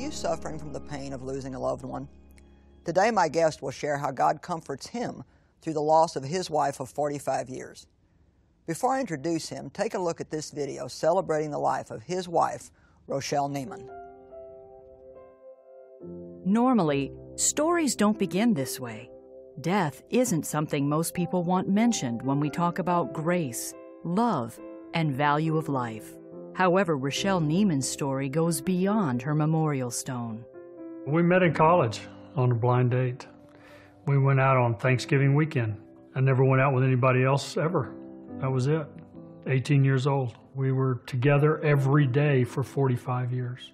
you suffering from the pain of losing a loved one? Today, my guest will share how God comforts him through the loss of his wife of 45 years. Before I introduce him, take a look at this video celebrating the life of his wife, Rochelle Neiman. Normally, stories don't begin this way. Death isn't something most people want mentioned when we talk about grace, love, and value of life. However, Rochelle Neiman's story goes beyond her memorial stone. We met in college on a blind date. We went out on Thanksgiving weekend. I never went out with anybody else ever. That was it. 18 years old. We were together every day for 45 years.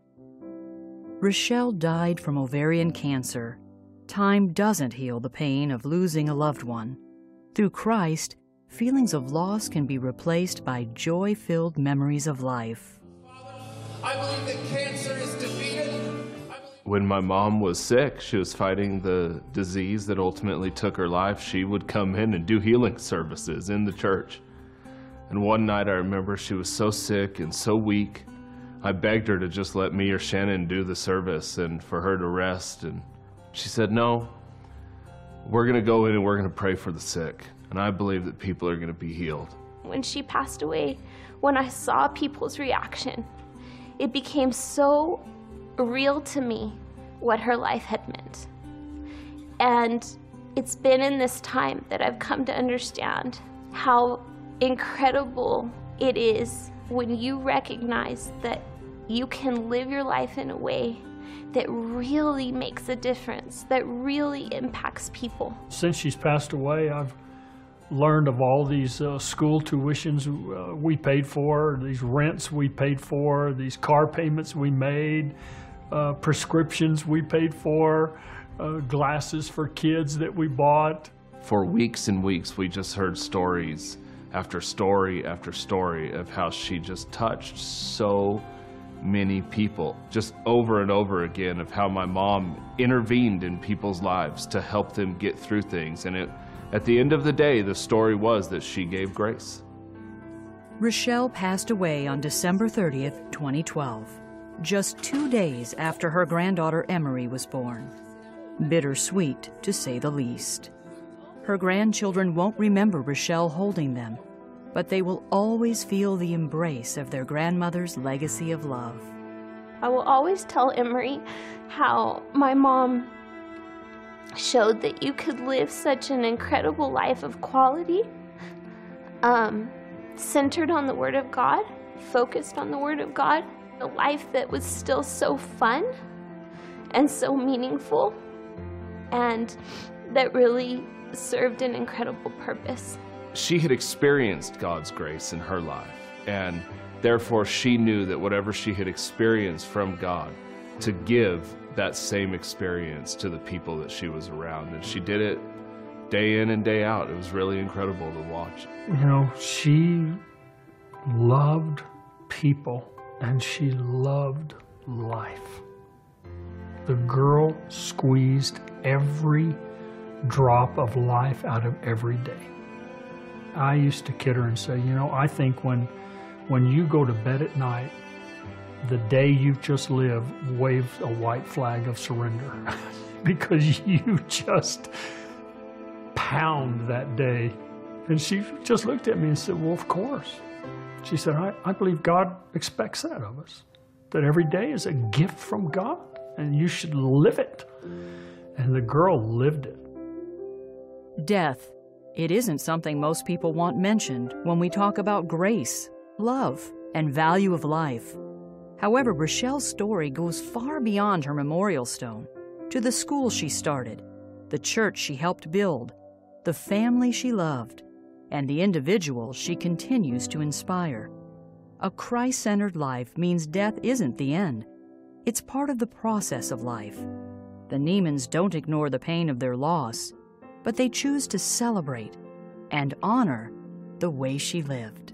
Rochelle died from ovarian cancer. Time doesn't heal the pain of losing a loved one. Through Christ, feelings of loss can be replaced by joy-filled memories of life. I believe that cancer is defeated. When my mom was sick, she was fighting the disease that ultimately took her life. She would come in and do healing services in the church. And one night I remember she was so sick and so weak, I begged her to just let me or Shannon do the service and for her to rest. And she said, no, we're going to go in and we're going to pray for the sick. And I believe that people are going to be healed. When she passed away, when I saw people's reaction, it became so real to me what her life had meant. And it's been in this time that I've come to understand how incredible it is when you recognize that you can live your life in a way that really makes a difference, that really impacts people. Since she's passed away, I've learned of all these school tuitions we paid for, these rents we paid for, these car payments we made, prescriptions we paid for, glasses for kids that we bought. For weeks and weeks, we just heard stories after story after story of how she just touched so many people, just over and over again, of how my mom intervened in people's lives to help them get through things. And at the end of the day, the story was that she gave grace. Rochelle passed away on December 30th, 2012, just 2 days after her granddaughter Emery was born. Bittersweet, to say the least. Her grandchildren won't remember Rochelle holding them, but they will always feel the embrace of their grandmother's legacy of love. I will always tell Emery how my mom showed that you could live such an incredible life of quality, centered on the Word of God, focused on the Word of God, a life that was still so fun and so meaningful, and that really served an incredible purpose. She had experienced God's grace in her life, and therefore she knew that whatever she had experienced from God, to give that same experience to the people that she was around. And she did it day in and day out. It was really incredible to watch. You know, she loved people and she loved life. The girl squeezed every drop of life out of every day. I used to kid her and say, you know, I think when you go to bed at night, the day you've just lived waves a white flag of surrender because you just pound that day. And she just looked at me and said, well, of course. She said, I believe God expects that of us, that every day is a gift from God and you should live it. And the girl lived it. Death. It isn't something most people want mentioned when we talk about grace, love, and value of life. However, Rochelle's story goes far beyond her memorial stone, to the school she started, the church she helped build, the family she loved, and the individual she continues to inspire. A Christ-centered life means death isn't the end. It's part of the process of life. The Neimans don't ignore the pain of their loss, but they choose to celebrate and honor the way she lived.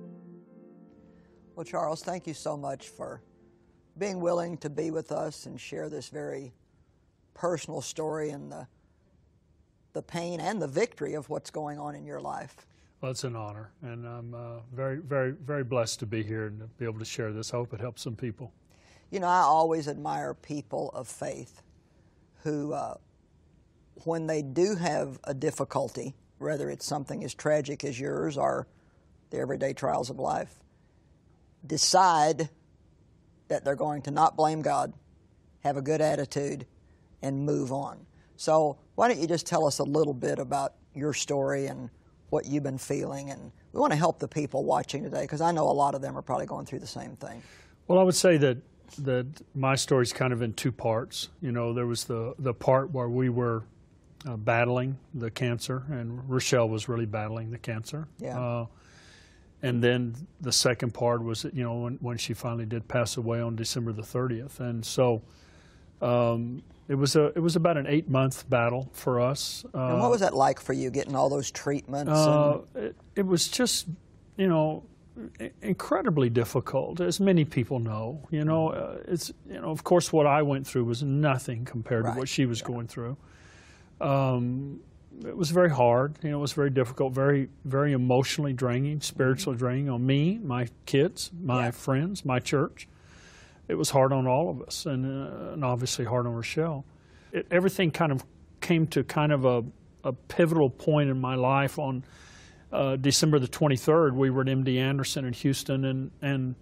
Well, Charles, thank you so much for being willing to be with us and share this very personal story and the pain and the victory of what's going on in your life. Well, it's an honor, and I'm very, very, very blessed to be here and to be able to share this. I hope it helps some people. You know, I always admire people of faith who, when they do have a difficulty, whether it's something as tragic as yours or the everyday trials of life, decide that they're going to not blame God, have a good attitude, and move on. So why don't you just tell us a little bit about your story and what you've been feeling? And we want to help the people watching today, because I know a lot of them are probably going through the same thing. Well, I would say that my story's kind of in two parts. You know, there was the part where we were battling the cancer, and Rochelle was really battling the cancer. Yeah. And then the second part was, you know, when she finally did pass away on December the 30th. And so it was about an 8-month battle for us. And what was that like for you, getting all those treatments? It was just, you know, incredibly difficult, as many people know. You know, of course, what I went through was nothing compared to what she was going through. It was very hard. You know, it was very difficult, very, very emotionally draining, spiritually draining on me, my kids, my friends, my church. It was hard on all of us, and obviously hard on Rochelle. Everything kind of came to kind of a pivotal point in my life on December the 23rd. We were at MD Anderson in Houston, and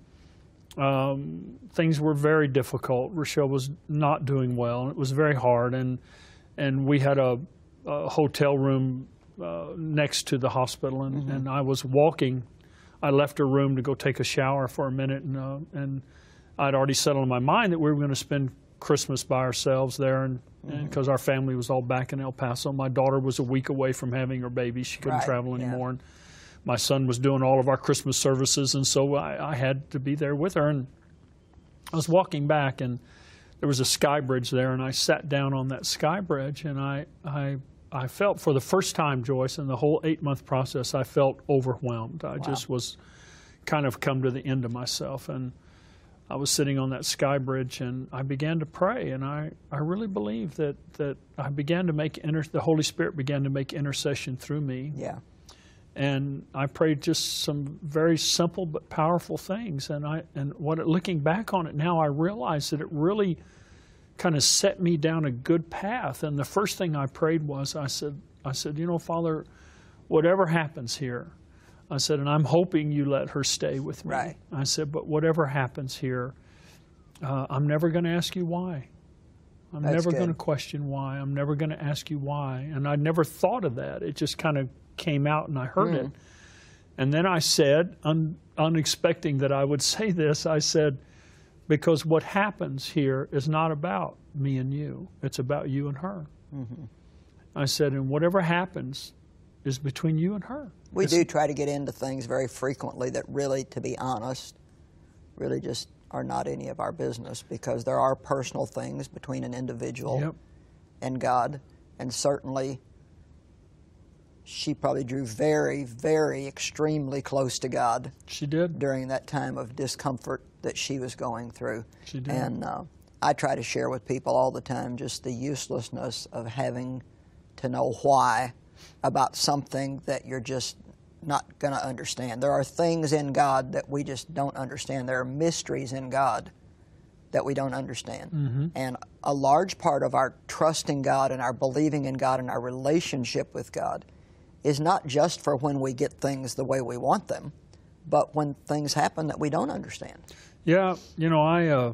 things were very difficult. Rochelle was not doing well, and it was very hard. And we had a hotel room next to the hospital, and I was walking. I left her room to go take a shower for a minute, and I'd already settled in my mind that we were going to spend Christmas by ourselves there, and because our family was all back in El Paso. My daughter was a week away from having her baby. She couldn't travel anymore. And my son was doing all of our Christmas services, and so I had to be there with her. And I was walking back, and there was a sky bridge there, and I sat down on that sky bridge, and I felt, for the first time, Joyce, in the whole 8-month process, I felt overwhelmed. I just was kind of come to the end of myself. And I was sitting on that sky bridge, and I began to pray, and I really believe that I began to make, the Holy Spirit began to make intercession through me. Yeah. And I prayed just some very simple but powerful things. Looking back on it now, I realize that it really kind of set me down a good path. And the first thing I prayed was, I said, you know, Father, whatever happens here, I said, and I'm hoping you let her stay with me. Right. I said, but whatever happens here, I'm never going to ask you why. I'm never going to question why. I'm never going to ask you why. And I never thought of that. It just kind of came out, and I heard it. And then I said, unexpecting that I would say this, I said, because what happens here is not about me and you. It's about you and her. I said, and whatever happens is between you and her. We do try to get into things very frequently that really, to be honest, really just are not any of our business, because there are personal things between an individual and God. And certainly, she probably drew very, very extremely close to God. She did. During that time of discomfort that she was going through. She did. And I try to share with people all the time just the uselessness of having to know why about something that you're just not going to understand. There are things in God that we just don't understand. There are mysteries in God that we don't understand. And a large part of our trusting God and our believing in God and our relationship with God is not just for when we get things the way we want them, but when things happen that we don't understand. Yeah, you know,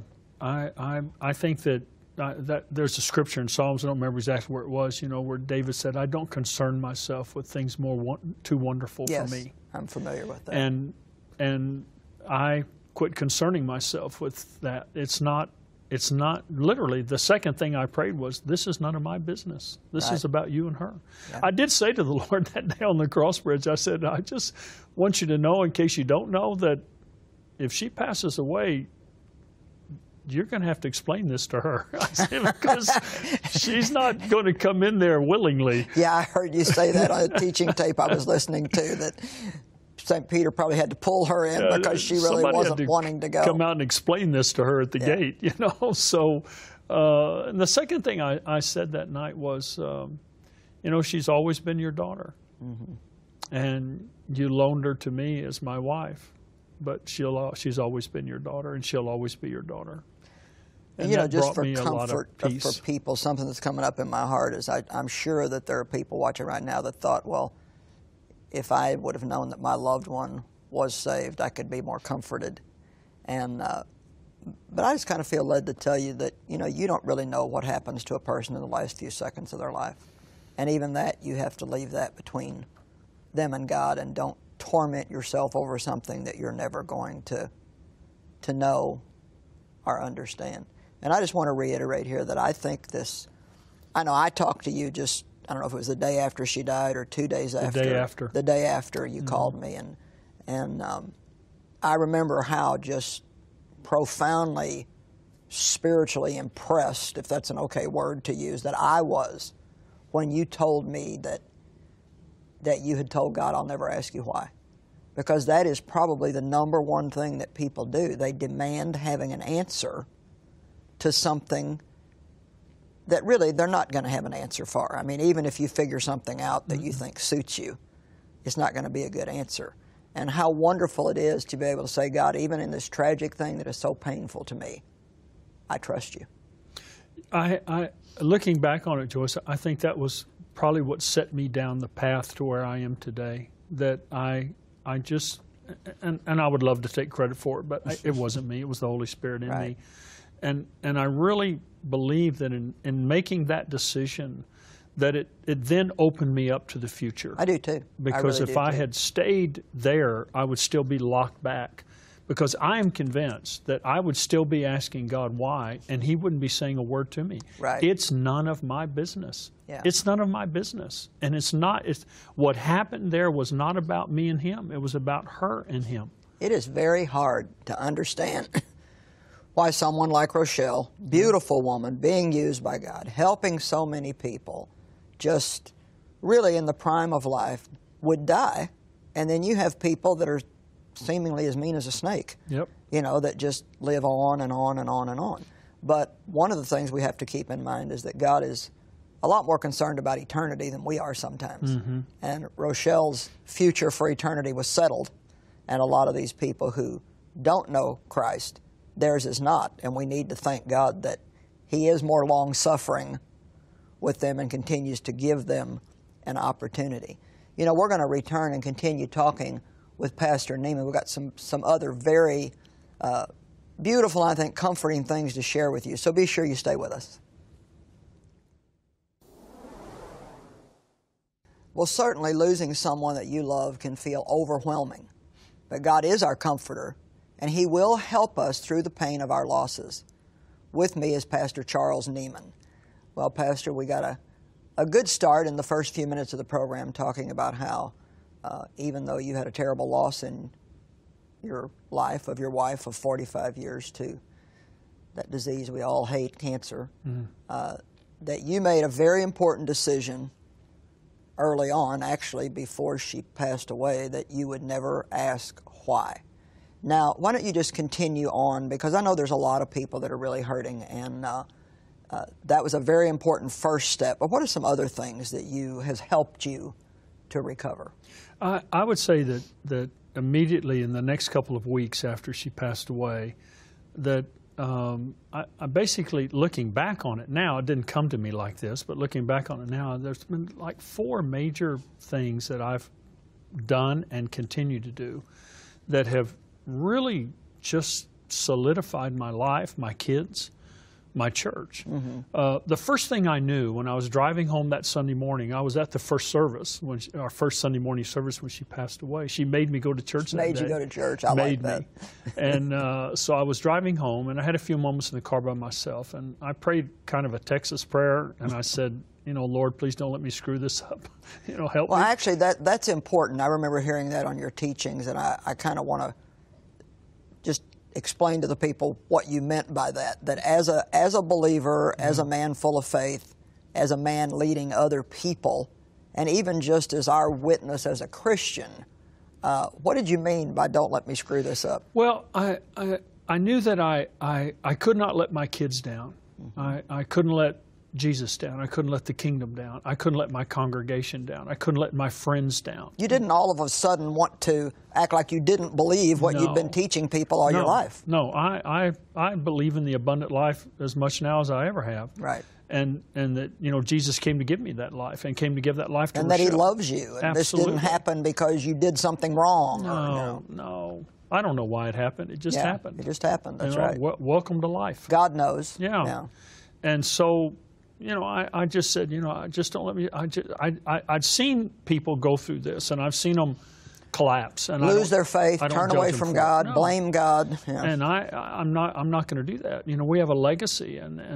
I think that there's a scripture in Psalms, I don't remember exactly where it was, you know, where David said, I don't concern myself with things too wonderful for me. Yes, I'm familiar with that. And I quit concerning myself with that. It's not literally, the second thing I prayed was, this is none of my business. This is about you and her. Yeah. I did say to the Lord that day on the cross bridge, I said, I just want you to know, in case you don't know, that if she passes away, you're going to have to explain this to her. I said, because she's not going to come in there willingly. Yeah, I heard you say that on a teaching tape I was listening to, that St. Peter probably had to pull her in because she really wasn't wanting to go. Come out and explain this to her at the gate, you know. So, and the second thing I said that night was, you know, she's always been your daughter. And you loaned her to me as my wife. But she's always been your daughter, and she'll always be your daughter. And you know, that just brought for me a lot of comfort peace. for people, something that's coming up in my heart is I'm sure that there are people watching right now that thought, well, if I would have known that my loved one was saved, I could be more comforted. And but I just kind of feel led to tell you that, you know, you don't really know what happens to a person in the last few seconds of their life. And even that, you have to leave that between them and God, and don't torment yourself over something that you're never going to know or understand. And I just want to reiterate here that I think this, I know I talked to you just, I don't know if it was the day after she died or 2 days after. The day after. The day after you called me, and I remember how just profoundly spiritually impressed, if that's an okay word to use, that I was when you told me that you had told God, I'll never ask you why. Because that is probably the number one thing that people do. They demand having an answer to something that really they're not going to have an answer for. I mean, even if you figure something out that you think suits you, it's not going to be a good answer. And how wonderful it is to be able to say, God, even in this tragic thing that is so painful to me, I trust you. I looking back on it, Joyce, I think that was probably what set me down the path to where I am today. That I just, and I would love to take credit for it, but it wasn't me. It was the Holy Spirit in me. And I really believe that in making that decision, that it then opened me up to the future. I do too. Because really if I had stayed there, I would still be locked back. Because I am convinced that I would still be asking God why, and He wouldn't be saying a word to me. Right. It's none of my business. Yeah. It's none of my business. And what happened there was not about me and him. It was about her and him. It is very hard to understand why someone like Rochelle, beautiful woman, being used by God, helping so many people, just really in the prime of life, would die. And then you have people that are seemingly as mean as a snake, Yep. you know, that just live on and on and on and on. But one of the things we have to keep in mind is that God is a lot more concerned about eternity than we are sometimes. Mm-hmm. And Rochelle's future for eternity was settled. And a lot of these people who don't know Christ, theirs is not. And we need to thank God that He is more long-suffering with them and continues to give them an opportunity. You know, we're going to return and continue talking with Pastor Neiman. We've got some other very beautiful, I think, comforting things to share with you. So be sure you stay with us. Well, certainly losing someone that you love can feel overwhelming. But God is our comforter, and He will help us through the pain of our losses. With me is Pastor Charles Neiman. Well, Pastor, we got a good start in the first few minutes of the program talking about how even though you had a terrible loss in your life of your wife of 45 years to that disease we all hate, cancer, that you made a very important decision early on, actually before she passed away, that you would never ask why. Now, why don't you just continue on, because I know there's a lot of people that are really hurting, and that was a very important first step. But what are some other things that has helped you to recover? I would say that immediately in the next couple of weeks after she passed away, that I basically, looking back on it now, it didn't come to me like this, but looking back on it now, there's been like 4 major things that I've done and continue to do that have really just solidified my life, my kids, my church. The first thing I knew when I was driving home that Sunday morning, I was at the first service, our first Sunday morning service when she passed away. She made me go to church that day. Made you go to church. I like that. And so I was driving home, and I had a few moments in the car by myself, and I prayed kind of a Texas prayer, and I said, you know, Lord, please don't let me screw this up. You know, help me. Well, actually, that's important. I remember hearing that on your teachings, and I kind of want to just explain to the people what you meant by that. That as a believer, as a man full of faith, as a man leading other people, and even just as our witness as a Christian, what did you mean by don't let me screw this up? Well, I knew that I could not let my kids down. I couldn't let Jesus down. I couldn't let the kingdom down. I couldn't let my congregation down. I couldn't let my friends down. You didn't all of a sudden want to act like you didn't believe what you'd been teaching people all your life. No, I believe in the abundant life as much now as I ever have. Right. And that, you know, Jesus came to give me that life and came to give that life to And that He Rochelle. loves you. And Absolutely. this didn't happen because you did something wrong. No. I don't know why it happened. It just happened. It just happened. That's You know, right. Welcome to life. God knows. Yeah. And so, you know, I just said, you know, I just don't let me. I'd seen people go through this, and I've seen them collapse and lose their faith, I don't turn judge away them from for God, it. No. blame God. Yeah. And I'm not going to do that. You know, we have a legacy,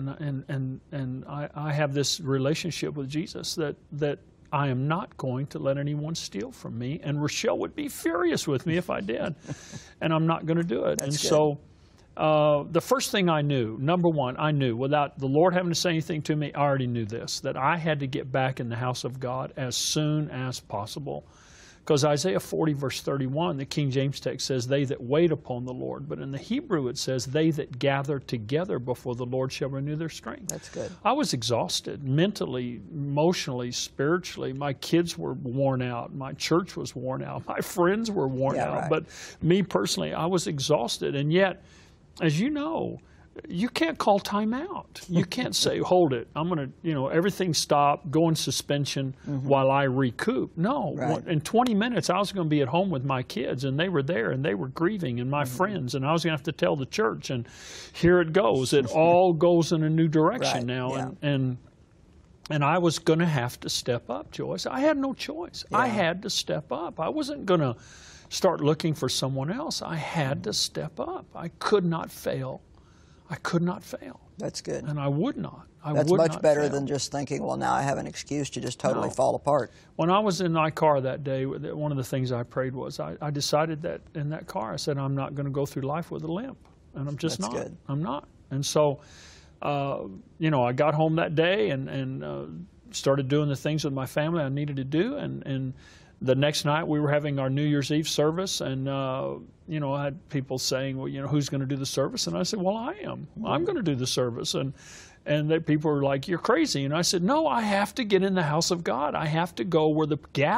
and I have this relationship with Jesus that I am not going to let anyone steal from me. And Rochelle would be furious with me if I did, and I'm not going to do it. That's and good. so the first thing I knew, number one, I knew without the Lord having to say anything to me, I already knew this, that I had to get back in the house of God as soon as possible. Because Isaiah 40, verse 31, the King James text says, they that wait upon the Lord. But in the Hebrew it says, they that gather together before the Lord shall renew their strength. That's good. I was exhausted mentally, emotionally, spiritually. My kids were worn out. My church was worn out. My friends were worn out. Right. But me personally, I was exhausted. And yet, as you know, you can't call time out. You can't say, hold it, I'm going to, you know, everything stop, go in suspension while I recoup. No. Right. In 20 minutes, I was going to be at home with my kids, and they were there, and they were grieving, and my friends, and I was going to have to tell the church, and here it goes. It all goes in a new direction now. Yeah. And I was going to have to step up, Joyce. I had no choice. I had to step up. I wasn't going to start looking for someone else. I had to step up. I could not fail. I could not fail. That's good. And I would not. That's would much not better fail. than just thinking, well, now I have an excuse to just totally No. fall apart. When I was in my car that day, one of the things I prayed was, I decided that in that car, I said, I'm not going to go through life with a limp. And I'm just That's not. good. I'm not. And so, you know, I got home that day and started doing the things with my family I needed to do. And the next night we were having our New Year's Eve service, and you know, I had people saying, well, you know, who's going to do the service? And I said, well, I am. I'm going to do the service. And people were like, you're crazy. And I said, no, I have to get in the house of God. I have to go where the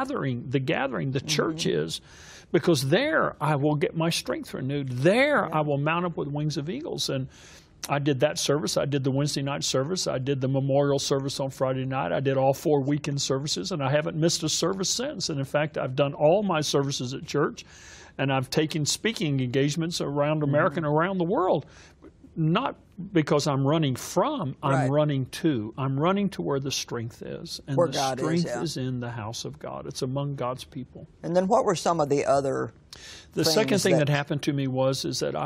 church is, because there I will get my strength renewed. There I will mount up with wings of eagles. And I did that service. I did the Wednesday night service. I did the memorial service on Friday night. I did all 4 weekend services, and I haven't missed a service since. And in fact, I've done all my services at church, and I've taken speaking engagements around America and around the world. Not because I'm running from, I'm running to. I'm running to where the strength is. And Where the God strength is, in the house of God. It's among God's people. And then what were some of the other The second thing that that happened to me is that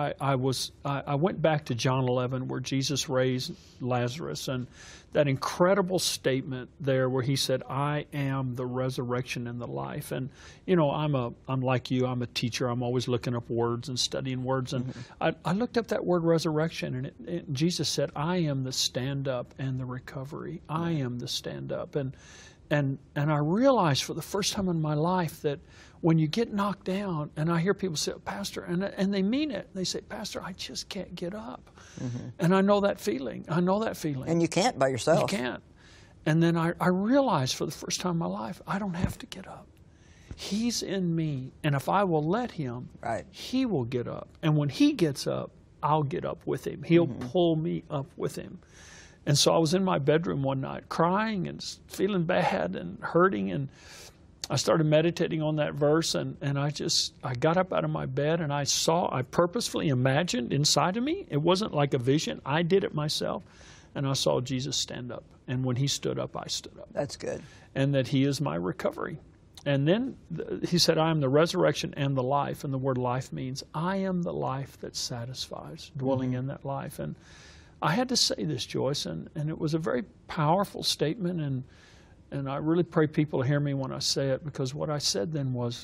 I went back to John 11, where Jesus raised Lazarus, and that incredible statement there where he said, I am the resurrection and the life. And you know, I'm like you, I'm a teacher. I'm always looking up words and studying words, and I looked up that word resurrection, and Jesus said, I am the stand-up and the recovery. I am the stand-up. And I realized for the first time in my life that when you get knocked down, and I hear people say, Pastor, and they mean it. They say, Pastor, I just can't get up. And I know that feeling. And you can't by yourself. You can't. And then I realized for the first time in my life, I don't have to get up. He's in me. And if I will let him, he will get up. And when he gets up, I'll get up with him. He'll pull me up with him. And so I was in my bedroom one night crying and feeling bad and hurting, and I started meditating on that verse, and I got up out of my bed, and I purposefully imagined inside of me, it wasn't like a vision, I did it myself, and I saw Jesus stand up. And when he stood up, I stood up. That's good. And that he is my recovery. And then he said, I am the resurrection and the life. And the word life means I am the life that satisfies, dwelling in that life. And I had to say this, Joyce, and it was a very powerful statement, and I really pray people hear me when I say it, because what I said then was,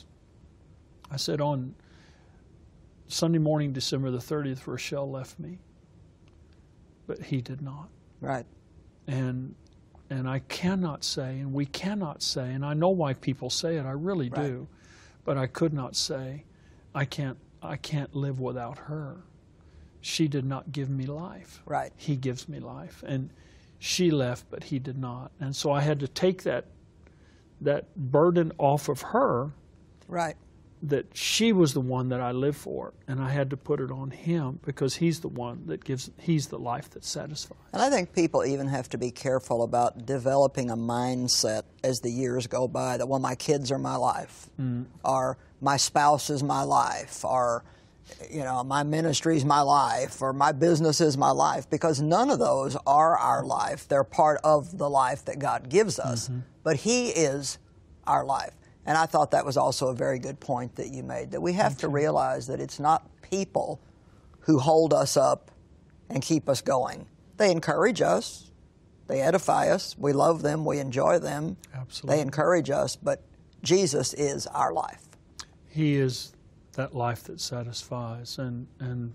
I said on Sunday morning, December the 30th, Rochelle left me, but he did not. Right. And I cannot say, and we cannot say, and I know why people say it, I really do, but I could not say, I can't live without her. She did not give me life. Right. He gives me life. And she left, but he did not. And so I had to take that burden off of her. Right. That she was the one that I live for, and I had to put it on him because he's the one that he's the life that satisfies. And I think people even have to be careful about developing a mindset as the years go by that, well, my kids are my life, or my spouse is my life, or, you know, my ministry is my life, or my business is my life, because none of those are our life. They're part of the life that God gives us, but he is our life. And I thought that was also a very good point that you made, that we have to realize that it's not people who hold us up and keep us going. They encourage us. They edify us. We love them. We enjoy them. Absolutely. They encourage us, but Jesus is our life. He is that life that satisfies. And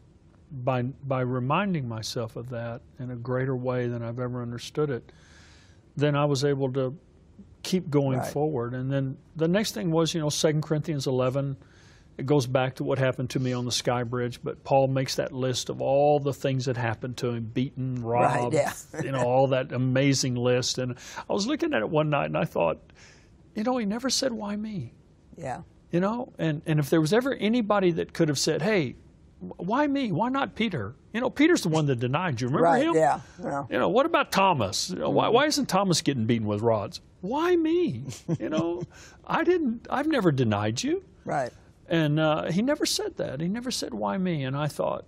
by reminding myself of that in a greater way than I've ever understood it, then I was able to keep going forward. And then the next thing was, 2 Corinthians 11, it goes back to what happened to me on the Sky Bridge, but Paul makes that list of all the things that happened to him, beaten, robbed, all that amazing list. And I was looking at it one night and I thought, he never said, why me? Yeah. And if there was ever anybody that could have said, hey, why me? Why not Peter? Peter's the one that denied you. Remember him? Yeah. What about Thomas? Why isn't Thomas getting beaten with rods? Why me? I've never denied you. Right. And he never said that. He never said, why me? And I thought,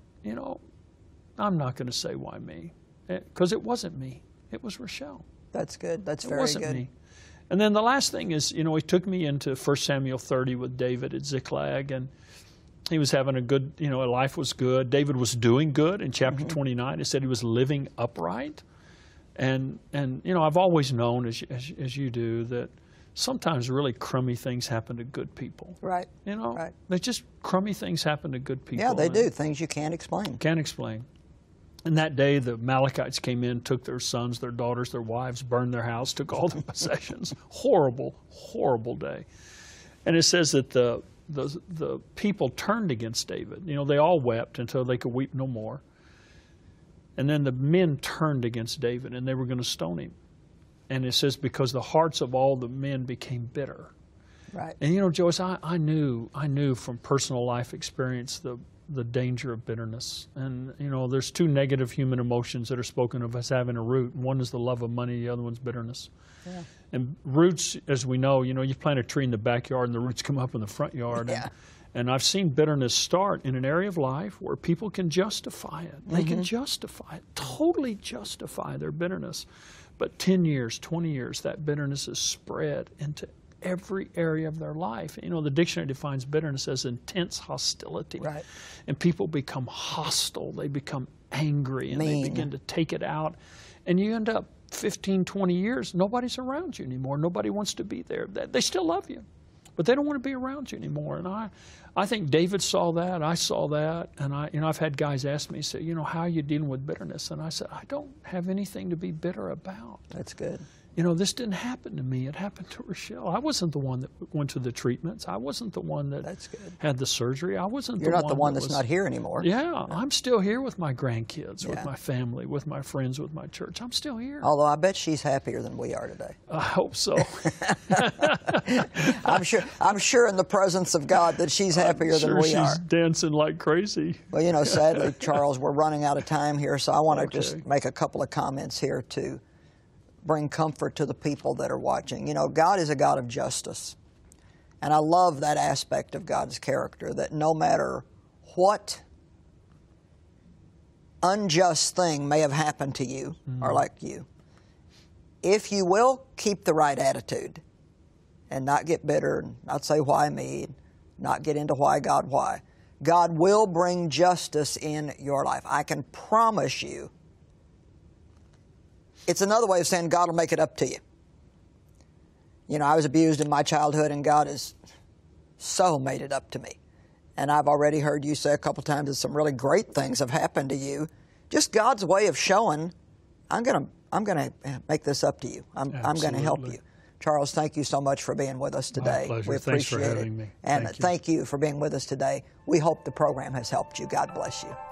I'm not going to say why me, because it wasn't me. It was Rochelle. That's good. That's very good. It wasn't me. And then the last thing is, he took me into 1 Samuel 30 with David at Ziklag, and he was having a good, life was good. David was doing good. In chapter 29, it said he was living upright. And I've always known, as you do, that sometimes really crummy things happen to good people. Right. Right. They just crummy things happen to good people. Yeah, they do. Things you can't explain. Can't explain. And that day, the Amalekites came in, took their sons, their daughters, their wives, burned their house, took all their possessions. Horrible, horrible day. And it says that the people turned against David. They all wept until they could weep no more. And then the men turned against David, and they were going to stone him. And it says because the hearts of all the men became bitter. Right. And Joyce, I knew from personal life experience the danger of bitterness. And there's two negative human emotions that are spoken of as having a root. One is the love of money, the other one's bitterness. Yeah. And roots, as we know, you plant a tree in the backyard and the roots come up in the front yard. Yeah. And I've seen bitterness start in an area of life where people can justify it. They can justify it, totally justify their bitterness. But 10 years, 20 years, that bitterness is spread into every area of their life. The dictionary defines bitterness as intense hostility. Right. And people become hostile. They become angry, and mean. They begin to take it out. And you end up 15, 20 years, nobody's around you anymore. Nobody wants to be there. They still love you, but they don't want to be around you anymore. And I think David saw that. I saw that. And I've had guys ask me, say, how are you dealing with bitterness? And I said, I don't have anything to be bitter about. That's good. This didn't happen to me. It happened to Rochelle. I wasn't the one that went to the treatments. I wasn't the one that had the surgery. I wasn't. You're not the one that's not here anymore. Yeah, I'm still here with my grandkids, with my family, with my friends, with my church. I'm still here. Although I bet she's happier than we are today. I hope so. I'm sure in the presence of God that she's happier than we are. She's dancing like crazy. Well, sadly, Charles, we're running out of time here, so I want to just make a couple of comments here to bring comfort to the people that are watching. God is a God of justice. And I love that aspect of God's character, that no matter what unjust thing may have happened to you or like you, if you will keep the right attitude and not get bitter, and not say why me, not get into why, God will bring justice in your life. I can promise you. It's another way of saying God will make it up to you. I was abused in my childhood, and God has so made it up to me. And I've already heard you say a couple times that some really great things have happened to you. Just God's way of showing, I'm gonna make this up to you. I'm going to help you. Charles, thank you so much for being with us today. My pleasure. We appreciate Thanks for having me. And thank you for being with us today. We hope the program has helped you. God bless you.